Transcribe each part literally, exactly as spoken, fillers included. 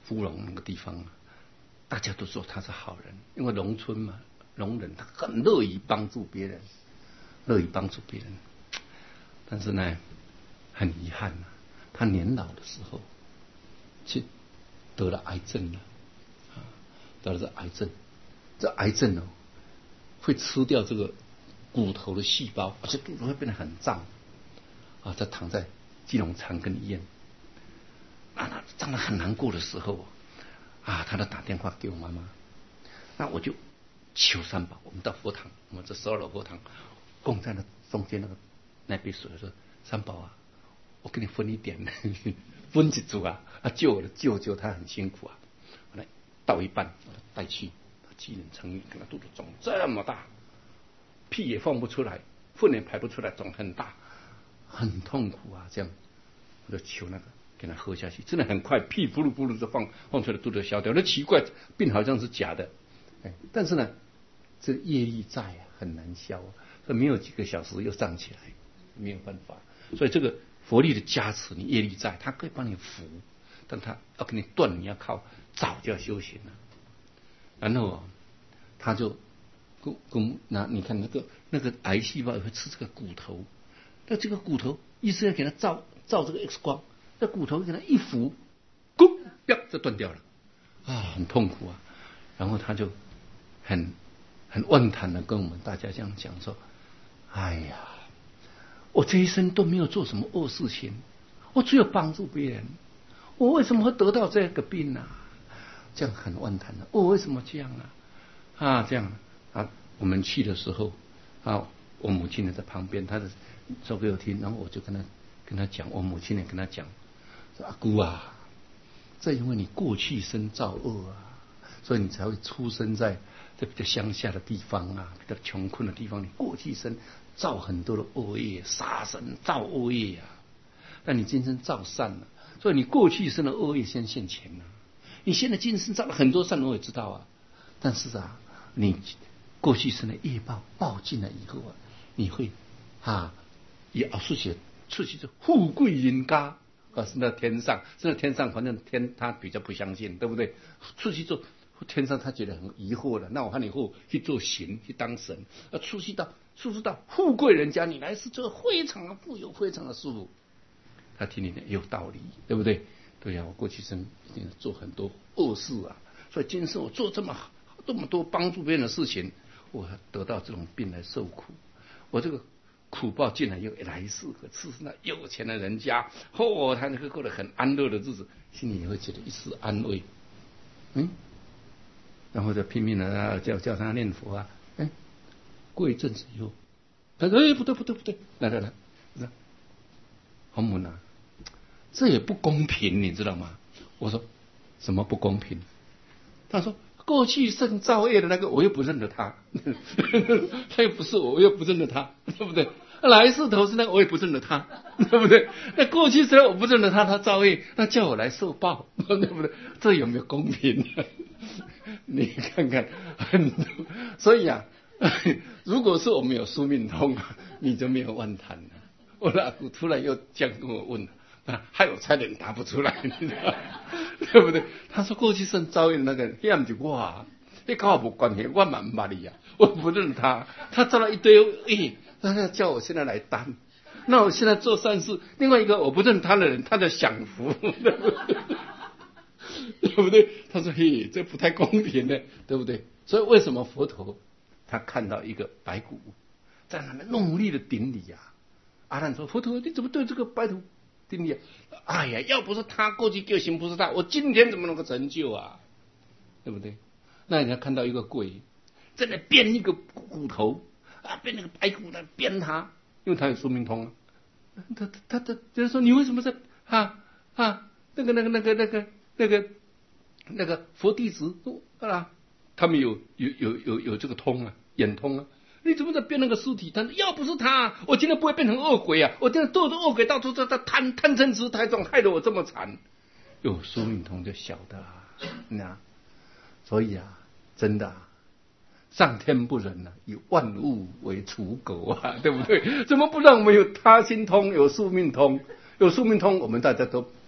芙蓉那个地方啊，大家都说他是好人，因为农村嘛，农人他很乐于帮助别人，乐于帮助别人。但是呢，很遗憾啊，他年老的时候，去得了癌症了，啊，得了这癌症，这癌症哦，会吃掉这个骨头的细胞，而且肚子会变得很胀，啊，他躺在基隆长庚医院，啊，他胀得很难过的时候，啊，他就打电话给我妈妈，那我就求三宝，我们到佛堂，我们这十二楼佛堂，供在那中间那个那杯水，说三宝啊，我给你分一点，分几组啊，啊，救我的舅舅他很辛苦啊，我来倒一半，我带去，机能成瘾，看他肚子肿这么大，屁也放不出来，粪也排不出来，肿很大，很痛苦啊，这样，我就求那个给他喝下去，真的很快，屁噗噜噗噜就放放出来，肚子消掉。那奇怪，病好像是假的，哎，但是呢，这业力在啊，很难消啊，所以没有几个小时又上起来，没有办法。所以这个佛力的加持，你业力在，它可以帮你扶，但它要给你断，你要靠早就要修行了。然后啊，他就跟跟那你看那个那个癌细胞也会吃这个骨头，那这个骨头医生要给他照照这个 X 光，那骨头给他一扶，咕，啪就断掉了，啊，很痛苦啊。然后他就很很万谈的跟我们大家这样讲说：“哎呀，我这一生都没有做什么恶事情，我只有帮助别人，我为什么会得到这个病呢、啊？”这样很万谈的，我为什么这样啊？啊，这样啊，我们去的时候啊，我母亲呢在旁边，她的说给我听，然后我就跟她跟她讲，我母亲也跟她讲，说阿姑啊，这因为你过去生造恶啊，所以你才会出生在这比较乡下的地方啊，比较穷困的地方，你过去生造很多的恶业，杀生造恶业啊，那你今生造善了，所以你过去生的恶业先现前了。你现在今生造了很多善，我也知道啊，但是啊，你过去生的业报报尽了以后啊，你会啊，也出去出去就富贵人家啊，升到天上，升到天上，反正天他比较不相信，对不对？出去做天上，他觉得很疑惑了。那我看你以后去做神，去当神，啊，出去到出去到富贵人家，你来是做非常的富有，非常的舒服。他听你的有道理，对不对？对呀、啊，我过去生一定做很多恶事啊，所以今生我做这么这么多帮助别人的事情，我得到这种病来受苦，我这个苦报竟然又来世可吃那有钱的人家，哦，他那个过得很安乐的日子，心里也会觉得一丝安慰，嗯，然后就拼命的叫叫他念佛啊，哎，过一阵子以后，他说哎不对不对不对，来来来，洪门啊。这也不公平，你知道吗？我说什么不公平？他说过去生造业的那个，我又不认得他，他又不是我，我又不认得他，对不对？来世投是那个，我也不认得他，对不对？那过去生我不认得他，他造业，那叫我来受报，对不对？这有没有公平？你看看，很多，所以啊，如果是我们有宿命通，你就没有万谈了。我的阿姑突然又这样跟我问了。啊，害我差点答不出来，你知道对不对？他说过去生遭遇的那个，那不是我啊，那跟我没关系，我蛮不理啊，我不认他，他造了一堆诶，他叫我现在来担，那我现在做善事，另外一个我不认他的人，他就享福，对不对？对不对？他说嘿，这不太公平的，对不对？所以为什么佛陀他看到一个白骨在那边努力的顶礼啊？阿难说：佛陀，你怎么对这个白骨？顶礼，哎呀，要不是他过去救行菩萨，我今天怎么能够成就啊？对不对？那人家看到一个鬼在那编一个骨头啊，编那个白骨来编他，因为他有宿命通啊。他他他就是说，你为什么在啊啊那个那个那个那个那个那个佛弟子啊，他们有有有有有这个通啊，眼通啊。你怎么在变那个尸体？他说要不是他，我今天不会变成恶鬼啊！我今天做的恶鬼到处在贪贪嗔痴太重，害得我这么惨。有宿命通就晓得啊，那所以啊，真的、啊，上天不仁啊，以万物为刍狗啊，对不对？怎么不让我们有他心通，有宿命通？有宿命通，我们大家都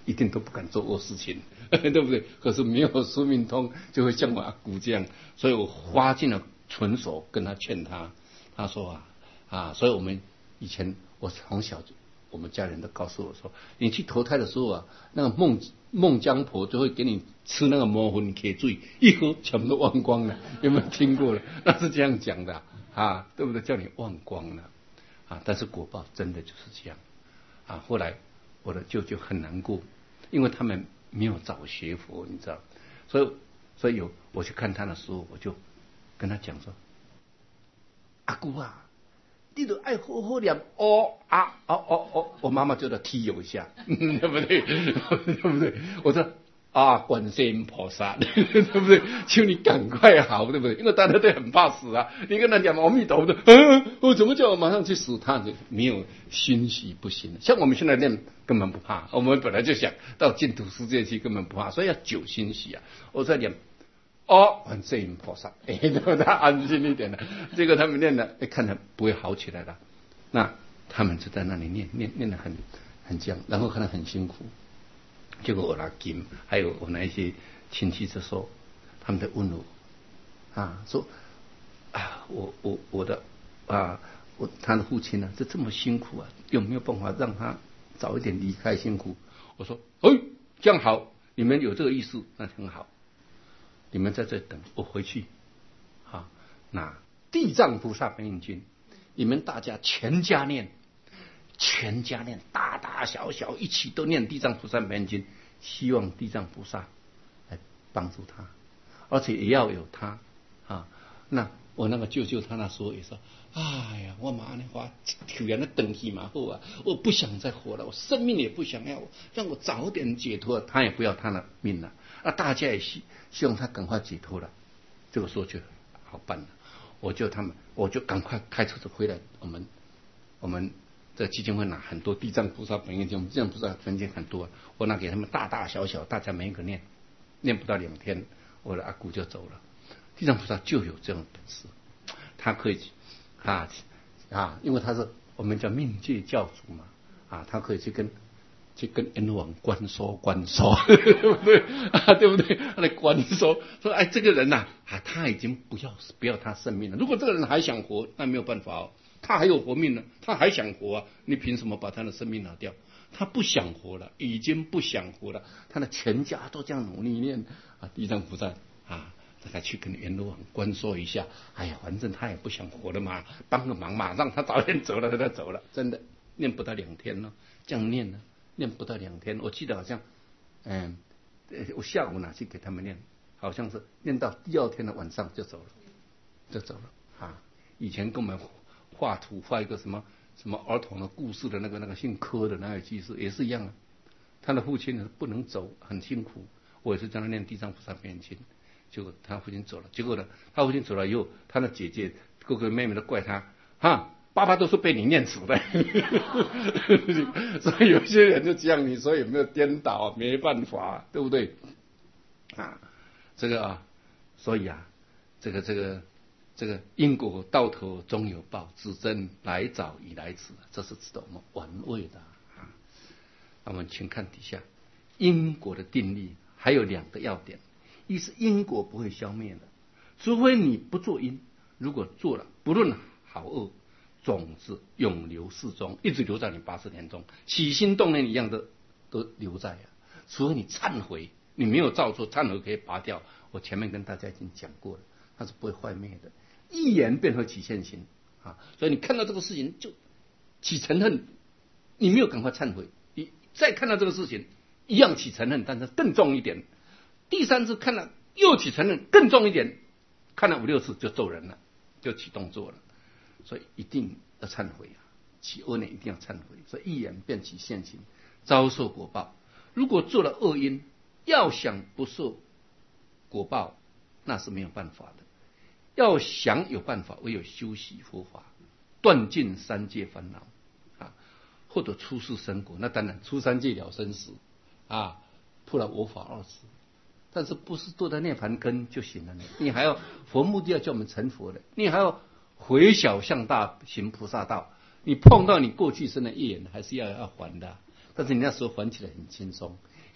一定都不敢做恶事情，对不对？可是没有宿命通，就会像我阿姑这样，所以我花尽了纯手跟他劝他。他说啊啊，所以我们以前我从小我们家人都告诉我说，你去投胎的时候啊，那个孟孟姜婆就会给你吃那个魔魂铁醉，一喝全部都忘光了。有没有听过了？那是这样讲的啊，对不对？叫你忘光了啊，但是果报真的就是这样啊。后来我的舅舅很难过，因为他们没有早学佛，你知道，所以所以有我去看他的时候，我就跟他讲说，阿姑啊，你都爱好好念哦啊哦哦哦，我妈妈就得踢我一下，对不对？对不对？我说啊，观世音菩萨，对不对？求你赶快好，对不对？因为大家都很怕死啊。你跟他讲阿弥陀佛，嗯，我怎么叫我马上去死？他就没有欣喜不欣。像我们现在念根本不怕，我们本来就想到净土世界去，根本不怕，所以要久欣喜啊。我在念。哦，观世音菩萨，哎，让他安心一点了。这个他们念的，哎，看着不会好起来了。那他们就在那里念念念得很很僵，然后看得很辛苦。结果我拿金，还有我那一些亲戚就说，他们在问我啊，说啊，我我我的啊，我他的父亲呢，就这么辛苦啊，有没有办法让他早一点离开辛苦？我说，哎，这样好，你们有这个意思，那很好。你们在这等我回去啊！那地藏菩萨本愿经，你们大家全家念，全家念，大大小小一起都念地藏菩萨本愿经，希望地藏菩萨来帮助他，而且也要有他啊。那我那个舅舅他那时候也说，哎呀，我妈呢话突然的等起嘛后啊，我不想再活了，我生命也不想要，让我早点解脱。他也不要他的命了，那大家也希希望他赶快解脱了。这个时候就好办了，我就他们，我就赶快开车子回来。我们我们这基金会拿很多地藏菩萨本愿经，我们地藏菩萨本愿经很多，我拿给他们大大小小，大家每一个念，念不到两天，我的阿姑就走了。地藏菩萨就有这种本事，他可以啊啊，因为他是我们叫命界教主嘛啊，他可以去跟去跟阎王关说关说，对不对啊？对不对？他来关说说，哎，这个人呐 啊, 啊，他已经不要不要他生命了。如果这个人还想活，那没有办法哦，他还有活命呢，他还想活啊，你凭什么把他的生命拿掉？他不想活了，已经不想活了，他的全家都这样努力念啊，地藏菩萨啊。他去跟阎罗王关说一下，哎呀，反正他也不想活了嘛，帮个忙嘛，让他早点走了，他走了，真的念不到两天了，这样念呢，念不到两天，我记得好像，嗯，我下午拿去给他们念，好像是念到第二天的晚上就走了，就走了啊。以前跟我们画图画一个什么什么儿童的故事的那个那个姓柯的那个居士也是一样啊，他的父亲呢不能走，很辛苦，我也是叫他念地藏菩萨本愿经。结果他父亲走了，结果呢，他父亲走了以后，他的姐姐、哥哥、妹妹都怪他，哈，爸爸都是被你念死的。所以有些人就这样，你说有没有颠倒？没办法，对不对？啊，这个啊，所以啊，这个这个这个因果到头终有报，只争来早已来迟，这是值得我们玩味的啊。那我们请看底下因果的定律，还有两个要点。一是因果不会消灭的，除非你不做因，如果做了，不论好恶，种子永留世中，一直留在你八十年中，起心动念一样的都留在啊。除非你忏悔，你没有造错，忏悔可以拔掉。我前面跟大家已经讲过了，它是不会坏灭的。一言便会起现行啊，所以你看到这个事情就起嗔恨，你没有赶快忏悔，你再看到这个事情一样起嗔恨，但是更重一点。第三次看了又起嗔恨，更重一点，看了五六次就揍人了，就起动作了。所以一定要忏悔啊，起恶念一定要忏悔。所以一言便起现行，遭受果报。如果做了恶因，要想不受果报，那是没有办法的。要想有办法，唯有修习佛法，断尽三界烦恼啊，或者出世生果。那当然出三界了生死啊，破了我法二十。但是不是堕在涅槃根就行了呢？你还要佛目的要叫我们成佛的，你还要回小向大行菩萨道。你碰到你过去生的业缘，还是要要还的。但是你那时候还起来很轻松，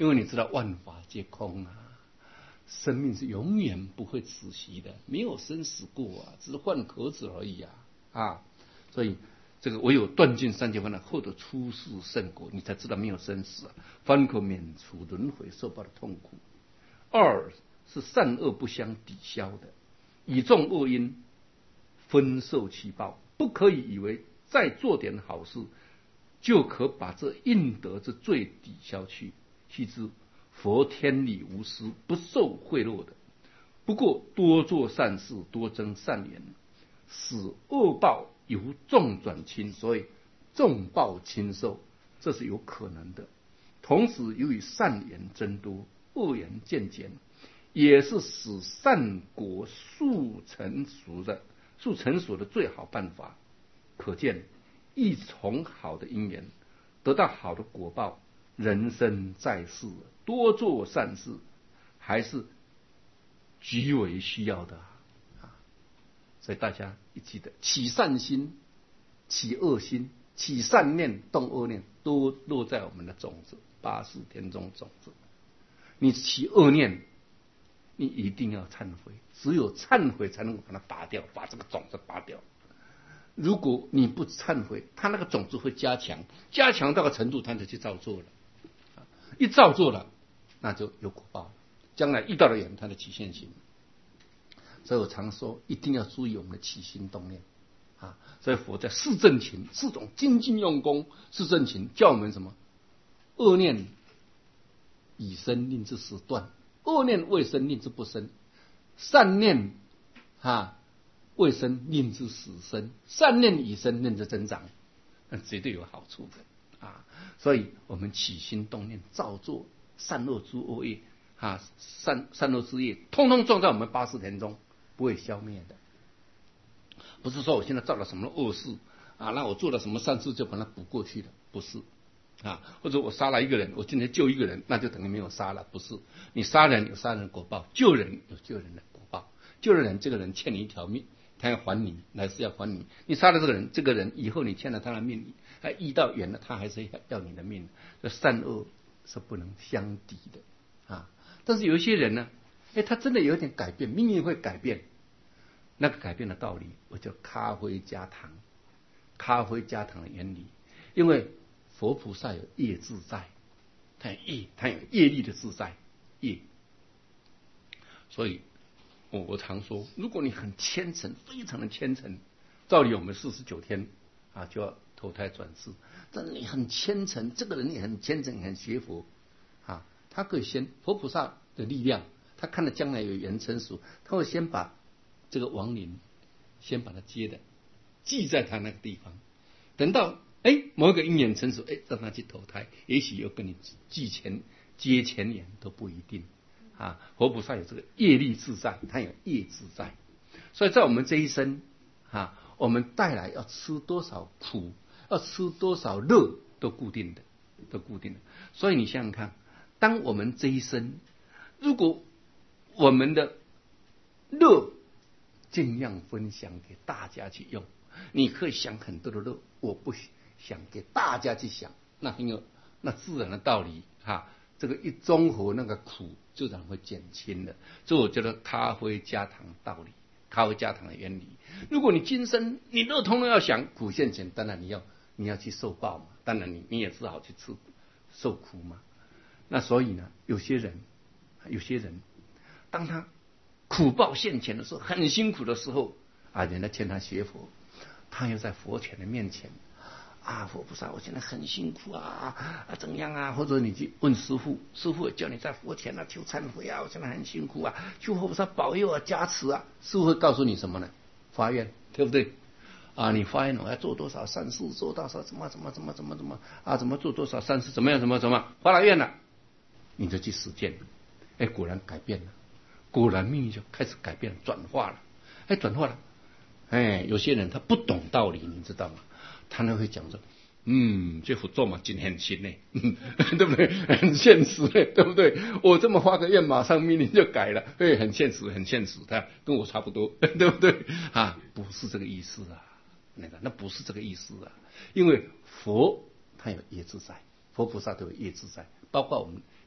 因为你知道万法皆空啊，生命是永远不会止息的，没有生死过啊，只是换壳子而已啊啊！所以这个唯有断尽三界烦恼，获得出世圣果，你才知道没有生死啊，方可免除轮回受报的痛苦。二是善恶不相抵消的，以众恶因分受其报，不可以以为再做点好事就可把这应得之罪抵消去。须知佛天理无私，不受贿赂的。不过多做善事，多增善言，使恶报由重转轻，所以重报轻受，这是有可能的。同时由于善言增多，恶言渐减，也是使善果速成熟的速成熟的最好办法。可见一从好的因缘得到好的果报，人生在世多做善事还是极为需要的啊！所以大家一记得，起善心、起恶心、起善念、动恶念，都落在我们的种子八识田中种子。你起恶念，你一定要忏悔，只有忏悔才能够把它拔掉，把这个种子拔掉。如果你不忏悔，它那个种子会加强，加强到个程度，它就去造作了。一造作了，那就有果报了。将来遇到的人，他的起现行。所以我常说，一定要注意我们的起心动念啊。所以佛在四正勤，四种精进用功，四正勤叫我们什么？恶念已生，令之时断；恶念未生，令之不生；善念啊未生，令之时生；善念已生，令之增长，那绝对有好处的啊。所以我们起心动念，造作善恶诸恶业啊，善善恶之业，通通种在我们八识田中，不会消灭的。不是说我现在造了什么恶事啊，那我做了什么善事就把它补过去了，不是啊。或者我杀了一个人，我今天救一个人，那就等于没有杀了，不是。你杀人有杀人果报，救人有救人的果报。救了人，这个人欠你一条命，他要还你，还是要还你。你杀了这个人，这个人以后你欠了他的命，哎，遇到远了，他还是要你的命。这善恶是不能相抵的啊。但是有一些人呢，哎，他真的有点改变，命运会改变。那个改变的道理，我叫咖啡加糖，咖啡加糖的原理。因为佛菩萨有业自在，他有业，他有业力的自在业。所以我我常说，如果你很虔诚，非常的虔诚，照理我们四十九天啊就要投胎转世，但是你很虔诚，这个人也很虔诚，很学佛啊，他可以先佛菩萨的力量，他看到将来有缘成熟，他会先把这个亡灵先把它接的记在他那个地方，等到哎某一个因缘成熟，哎让他去投胎，也许又跟你记前接前缘都不一定啊。佛菩萨有这个业力自在，他有业自在，所以在我们这一生啊，我们带来要吃多少苦，要吃多少乐，都固定的，都固定的。所以你想想看，当我们这一生，如果我们的乐尽量分享给大家去用，你可以想很多的乐，我不想给大家去想，那很有那自然的道理哈。这个一综合，那个苦自然会减轻的。这我觉得咖啡加糖道理，咖啡加糖的原理。如果你今生你乐通通要想苦现前，当然你要你要去受报嘛，当然你你也只好去吃受苦嘛。那所以呢，有些人有些人当他苦报现前的时候，很辛苦的时候啊，人家劝他学佛，他又在佛前的面前啊，佛菩萨，我现在很辛苦啊，啊怎样啊？或者你去问师父，师父叫你在佛前啊求忏悔啊，我现在很辛苦啊，求佛菩萨保佑啊，加持啊。师父会告诉你什么呢？发愿，对不对？啊，你发愿我要做多少善事，做多少怎么怎么怎么怎么怎么啊，怎么做多少善事，怎么样怎么怎么发了愿了，你就去实践，哎，果然改变了。果然命运就开始改变，转化了，哎，转化了，哎，有些人他不懂道理，你知道吗？他呢会讲说，嗯，这佛咒嘛，真很心呢，嗯，对不对？很现实嘞，对不对？我这么发个愿，马上命运就改了，哎，很现实，很现实，他跟我差不多，对不对？啊，不是这个意思啊，那个那不是这个意思啊，因为佛他有业自在，佛菩萨都有业自在，包括我们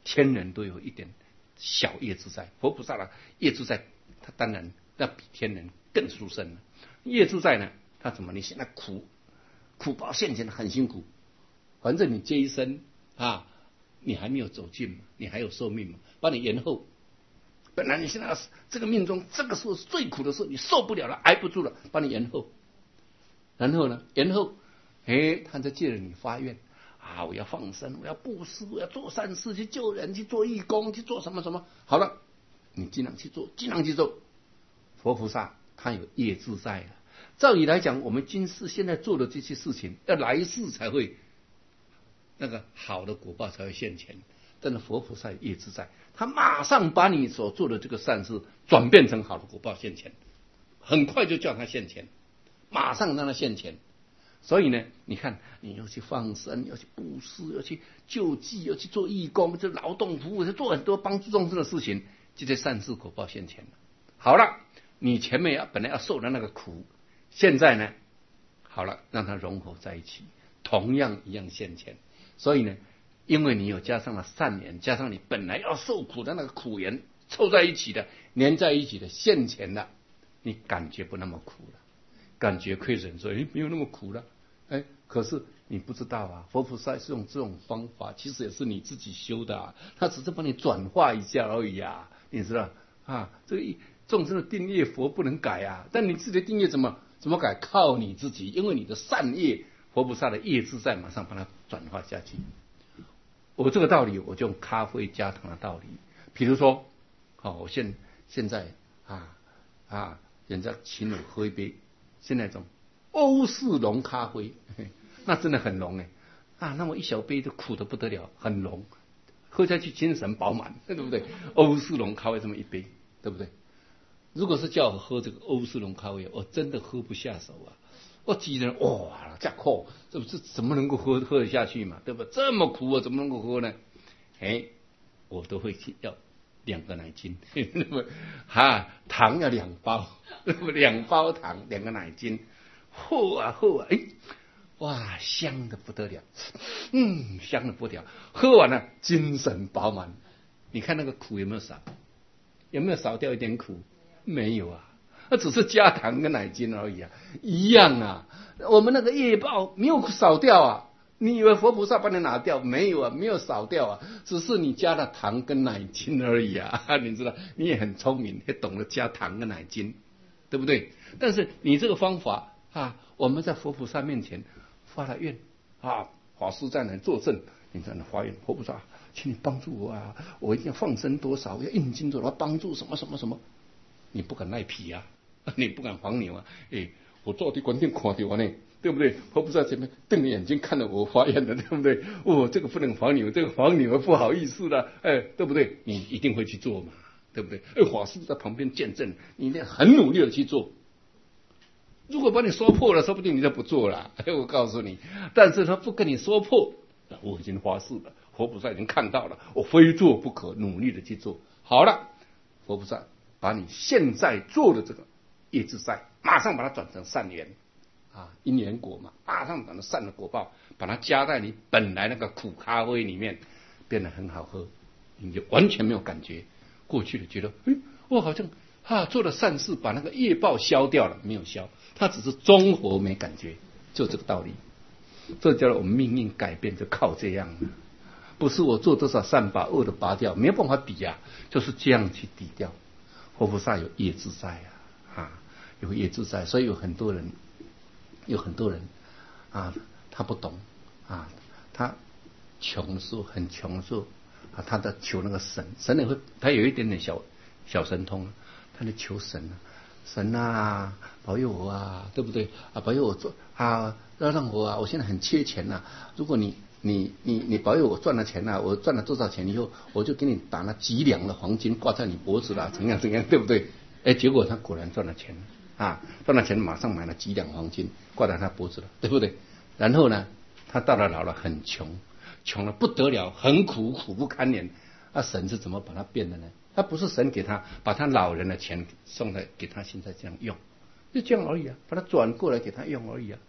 天人都有一点小业自在，佛菩萨的业自在，他当然要比天人更殊胜了。业自在呢，他怎么？你现在苦苦报现前很辛苦，反正你这一生啊，你还没有走尽嘛，你还有寿命嘛，把你延后。本来你现在这个命中，这个时候是最苦的时候，你受不了了，挨不住了，把你延后。然后呢，延后，哎，他再借着你发愿啊，我要放生，我要布施，我要做善事，去救人，去做义工，去做什么什么。好了，你尽量去做，尽量去做。佛菩萨他有业自在了。照理来讲，我们今世现在做的这些事情，要来世才会那个好的果报才会现前。但是佛菩萨有业自在，他马上把你所做的这个善事转变成好的果报现前，很快就叫他现前，马上让他现前。所以呢，你看，你要去放生，要去布施，要去救济，要去做义工，就劳动服务，就做很多帮助众生的事情，这些善事果报现前了。好了，你前面要本来要受的那个苦，现在呢，好了，让它融合在一起，同样一样现前。所以呢，因为你有加上了善缘，加上你本来要受苦的那个苦缘凑在一起的，连在一起的现前了，你感觉不那么苦了，感觉亏损说，哎，没有那么苦了。哎，可是你不知道啊，佛菩萨是用这种方法，其实也是你自己修的啊，他只是帮你转化一下而已啊，你知道啊？这个众生的定业佛不能改啊，但你自己的定业怎么怎么改？靠你自己，因为你的善业，佛菩萨的业自在，马上把它转化下去。我这个道理，我就用咖啡加糖的道理，比如说，好、哦，我现现在啊啊，人家请我喝一杯，现在种。欧式浓咖啡，那真的很浓哎啊！那么一小杯就苦得不得了，很浓，喝下去精神饱满，对不对？欧式浓咖啡这么一杯，对不对？如果是叫我喝这个欧式浓咖啡，我真的喝不下手啊！我几人哇，这苦，这不是怎么能够喝喝得下去嘛？对吧？这么苦，我怎么能够喝呢？哎，我都会去要两个奶精，那么哈糖要两包，两包糖，两个奶精。喝啊喝啊，哎，哇，香的不得了，嗯，香的不得了。喝完了，精神饱满。你看那个苦有没有少？有没有少掉一点苦？没有啊，那只是加糖跟奶精而已啊，一样啊。我们那个业报没有少掉啊。你以为佛菩萨帮你拿掉？没有啊，没有少掉啊，只是你加了糖跟奶精而已啊。你知道，你也很聪明，也懂得加糖跟奶精，对不对？但是你这个方法。啊，我们在佛菩萨面前发了愿啊，法师在那作证，你在那发愿，佛菩萨，请你帮助我啊，我一定要放生多少，我要印经多少，帮助什么什么什么，你不敢赖皮啊，你不敢黄牛啊，哎，我坐在关键看到我呢，对不对？佛菩萨前面瞪着眼睛看着我发愿的，对不对？哦，这个不能黄牛，这个黄牛不好意思了，哎，对不对？你一定会去做嘛，对不对？哎，法师在旁边见证，你一定很努力的去做。如果把你说破了，说不定你就不做了。我告诉你，但是他不跟你说破，我已经发誓了，佛菩萨已经看到了，我非做不可，努力的去做。好了，佛菩萨把你现在做的这个业自在，马上把它转成善缘啊，因缘果嘛，马上转成善的果报，把它加在你本来那个苦咖啡里面，变得很好喝，你就完全没有感觉。过去的觉得，哎，我好像啊做了善事，把那个业报消掉了，没有消。他只是综合没感觉，就这个道理。这叫我们命运改变，就靠这样了。不是我做多少善把恶的拔掉，没有办法抵啊，就是这样去抵掉。佛菩萨有业自在啊，啊，有业自在，所以有很多人，有很多人啊，他不懂啊，他穷的时候很穷的时候啊，他在求那个神，神也会，他有一点点小小神通，他在求神啊。神啊，保佑我啊，对不对啊？保佑我做啊，要让我啊，我现在很缺钱呐、啊。如果你你你你保佑我赚了钱呐、啊，我赚了多少钱以后，我就给你打那几两的黄金挂在你脖子了，怎样怎样，对不对？哎，结果他果然赚了钱啊，赚了钱马上买了几两黄金挂在他脖子了，对不对？然后呢，他到了老了很穷，穷了不得了，很苦，苦不堪言。那、啊、神是怎么把他变的呢？他不是神给他把他老人的钱送来给他现在这样用，就这样而已啊，把他转过来给他用而已啊。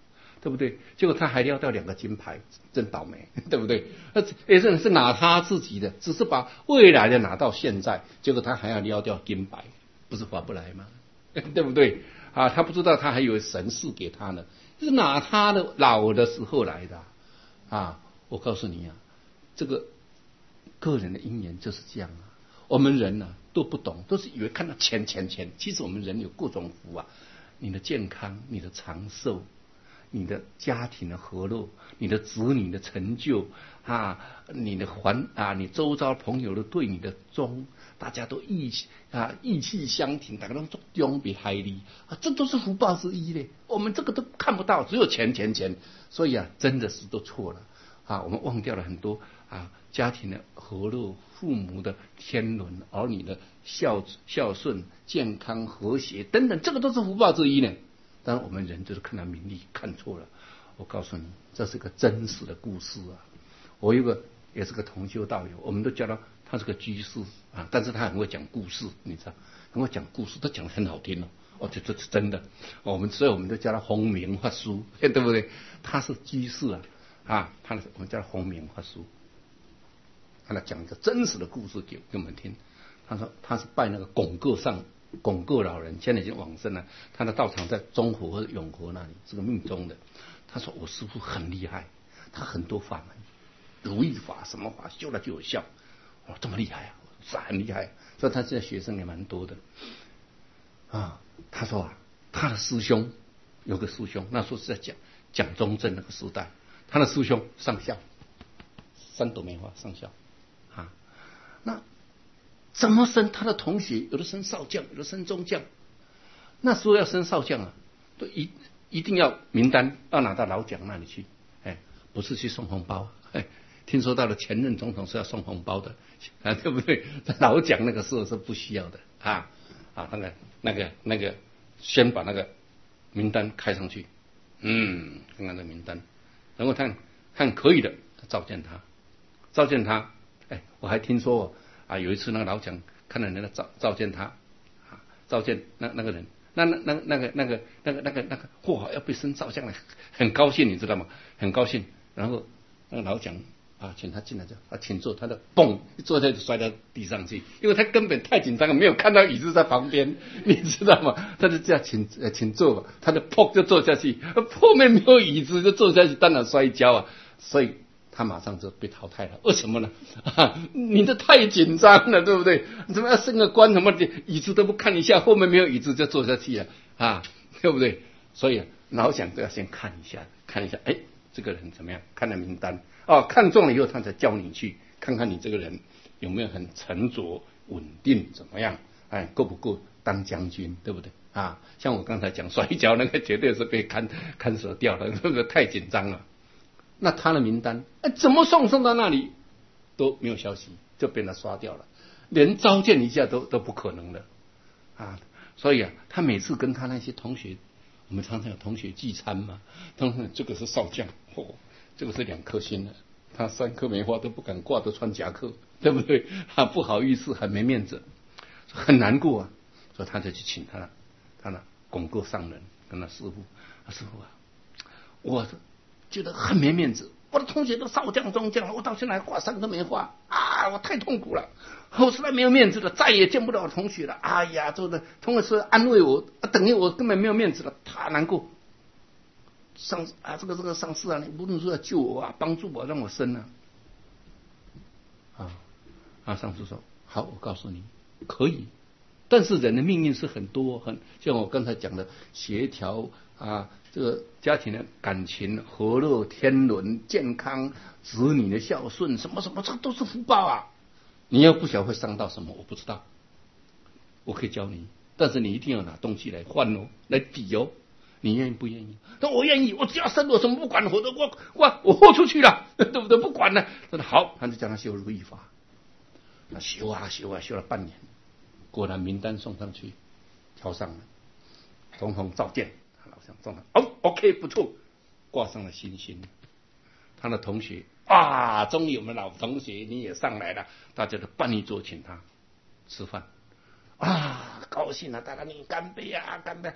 对不对？结果他还撩到两个金牌，真倒霉，对不对？那也是是拿他自己的，只是把未来的拿到现在，结果他还要撩掉金牌，不是划不来吗？对不对？啊，他不知道他还有神赐给他呢，是拿他的老的时候来的啊！我告诉你啊，这个个人的因缘就是这样啊。我们人呢、啊、都不懂，都是以为看到钱钱钱，其实我们人有各种福啊，你的健康，你的长寿，你的家庭的和乐，你的子女的成就啊，你的环啊，你周遭朋友的对你的忠，大家都义气啊义气相挺，大家都忠比海力啊，这都是福报之一嘞。我们这个都看不到，只有钱钱钱，所以啊，真的是都错了啊，我们忘掉了很多啊，家庭的和乐，父母的天伦，儿女的孝孝顺、健康、和谐等等，这个都是福报之一呢。当然，我们人就是看到名利看错了。我告诉你，这是个真实的故事啊！我有个也是个同修道友，我们都叫他他是个居士啊，但是他很会讲故事，你知道，很会讲故事，他讲得很好听哦。哦，这这是真的。我们所以我们都叫他弘明法师，对不对？他是居士啊，啊，他我们叫他弘明法师。他来讲一个真实的故事给给我们听。他说他是拜那个拱个上。拱个老人现在已经往生了，他的道场在中和或者永和那里，是个密宗的。他说我师父很厉害，他很多法门，如意法什么法修了就有效。哦，这么厉害啊，是很厉害。所以他现在学生也蛮多的啊。他说啊，他的师兄有个师兄，那时候是在讲蒋中正那个时代，他的师兄上校，三朵梅花上校啊，那。怎么升？他的同学有的升少将，有的升中将。那时候要升少将啊，都一一定要名单要拿到老蒋那里去，哎，不是去送红包。哎，听说到了前任总统是要送红包的，啊，对不对？老蒋那个时候是不需要的啊啊，那个那个那个，先把那个名单开上去，嗯，看看这名单，然后看看可以的，召见他，召见他。哎，我还听说哦。啊，有一次那个老蒋看到人家召召见他，啊，召见那那个人，那那那那个那个那个那个那个，嚯，要被升少将了，很高兴，你知道吗？很高兴。然后那个老蒋啊，请他进来就啊，请坐，他的嘣一坐下就摔到地上去，因为他根本太紧张了，没有看到椅子在旁边，你知道吗？他就这样请呃请坐吧，他就砰就坐下去，后面没有椅子就坐下去，当然摔跤啊，所以。他马上就被淘汰了，为什么呢？啊，你这太紧张了，对不对？你怎么要升个官，什么椅子都不看一下，后面没有椅子就坐下去了啊，对不对？所以老蒋都要先看一下，看一下，哎，这个人怎么样？看了名单，哦，看中了以后，他才叫你去看看你这个人有没有很沉着、稳定，怎么样？哎，够不够当将军，对不对？啊，像我刚才讲摔跤那个，绝对是被看看舍掉了，对不对？太紧张了。那他的名单，哎，怎么送送到那里都没有消息，就被他刷掉了，连召见一下都都不可能了啊！所以啊，他每次跟他那些同学，我们常常有同学聚餐嘛，他们这个是少将，哦，这个是两颗星的，他三颗梅花都不敢挂，都穿夹克，对不对？啊，不好意思，很没面子，很难过啊，所以他就去请他了，他呢拱个上人，跟他师傅，啊师傅啊，我觉得很没面子，我的同学都少将中将了，我到现在还挂三颗梅花啊，我太痛苦了，我实在没有面子了，再也见不到我同学了。哎呀，这个同学安慰我，等于我根本没有面子了，太难过。上啊，这个这个上司啊，你无论说要救我啊，帮助我，让我生啊，啊啊，上司说好，我告诉你可以，但是人的命运是很多，很像我刚才讲的协调啊。这个家庭的感情、和乐、天伦、健康、子女的孝顺，什么什么，这都是福报啊！你要不晓得会伤到什么，我不知道，我可以教你，但是你一定要拿东西来换哦，来抵哦。你愿意不愿意？但我愿意，我只要生我什么不管，我都我我我豁出去了，对不对？不管了。他说好，他就叫他修如意法，他修啊修啊修了半年，果然名单送上去，挑上了，总统召见。中了哦 ，OK， 不错，挂上了星星。他的同学啊，终于我们老同学你也上来了，大家都办一桌请他吃饭啊，高兴啊，大家你干杯啊，干杯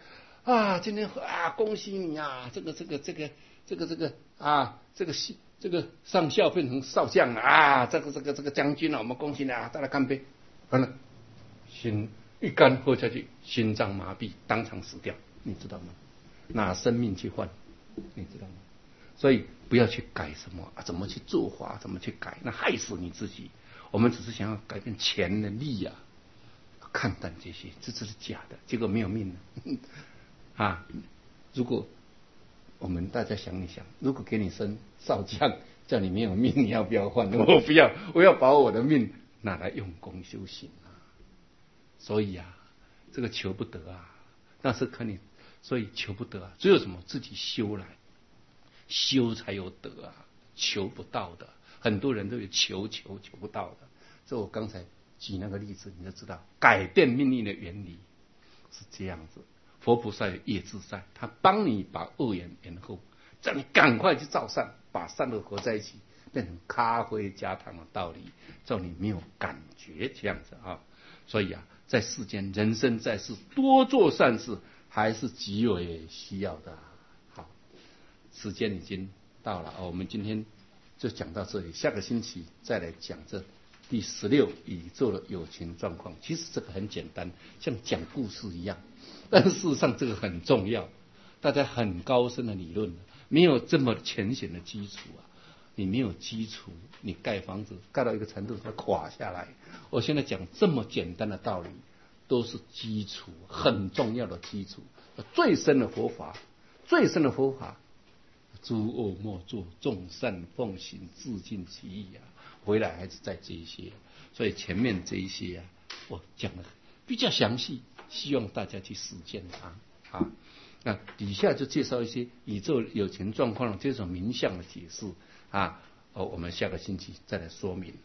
啊，今天啊，恭喜你啊，这个这个这个这个这个啊，这个这个上校变成少将了啊，这个这个这个将军啊，我们恭喜你啊，大家干杯！完了，心一干喝下去，心脏麻痹，当场死掉，你知道吗？拿生命去换，你知道吗？所以不要去改什么啊，怎么去做法，怎么去改，那害死你自己。我们只是想要改变钱的利啊，看淡这些，这这是假的，结果没有命了啊！如果我们大家想一想，如果给你升少将，叫你没有命，你要不要换？我不要，我要把我的命拿来用功修行啊！所以啊，这个求不得啊，那是看你，所以求不得啊，只有什么自己修来。修才有得啊，求不到的，很多人都有求求求不到的。这我刚才举那个例子，你就知道改变命运的原理是这样子。佛菩萨有业自在，他帮你把恶缘延后，叫你赶快去造善，把善恶合在一起，变成咖啡加糖的道理，叫你没有感觉这样子啊。所以啊，在世间人生在世，多做善事还是极为需要的。时间已经到了，我们今天就讲到这里，下个星期再来讲这第十六宇宙的有情状况。其实这个很简单，像讲故事一样，但是事实上这个很重要。大家很高深的理论，没有这么浅显的基础啊！你没有基础，你盖房子盖到一个程度它垮下来。我现在讲这么简单的道理，都是基础，很重要的基础。最深的佛法，最深的佛法。诸恶莫作，众善奉行，自尽其意啊！回来还是在这一些，所以前面这一些啊，我讲的比较详细，希望大家去实践它啊。那底下就介绍一些宇宙有情状况的这种名相的解释啊，哦，我们下个星期再来说明。